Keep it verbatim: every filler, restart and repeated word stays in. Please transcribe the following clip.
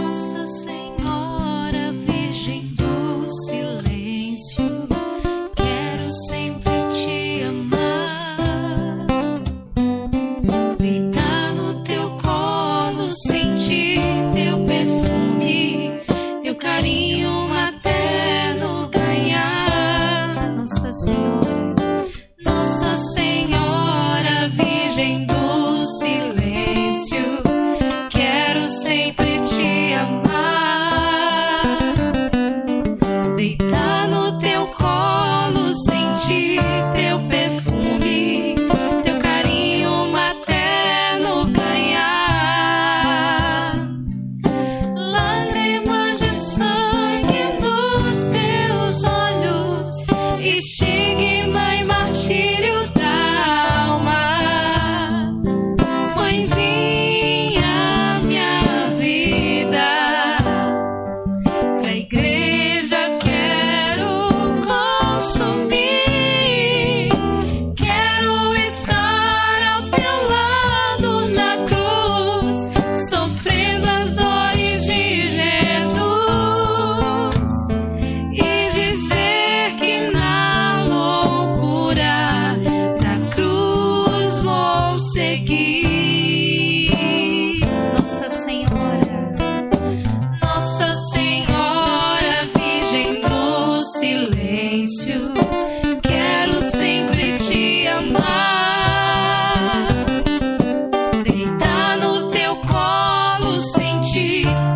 Nossa Senhora, Virgem do Silêncio, quero sempre te amar. Deitar no teu colo, sentir teu perfume, teu carinho materno ganhar. Nossa Senhora, Nossa Senhora, Virgem do Silêncio, quero sempre te amar. Deitar no teu colo, sentir teu perfume, teu carinho materno ganhar. Lágrimas de sangue nos teus olhos, estigma e martírio da alma. Mãezinha, minha vida, pra igreja quero consumir. Quero estar ao teu lado na cruz, sofrendo as dores de Jesus, e dizer que na loucura da cruz vou seguir. Nossa Senhora, Nossa Senhora, Virgem do Silêncio, quero sempre te amar. Deitar no teu colo, sentir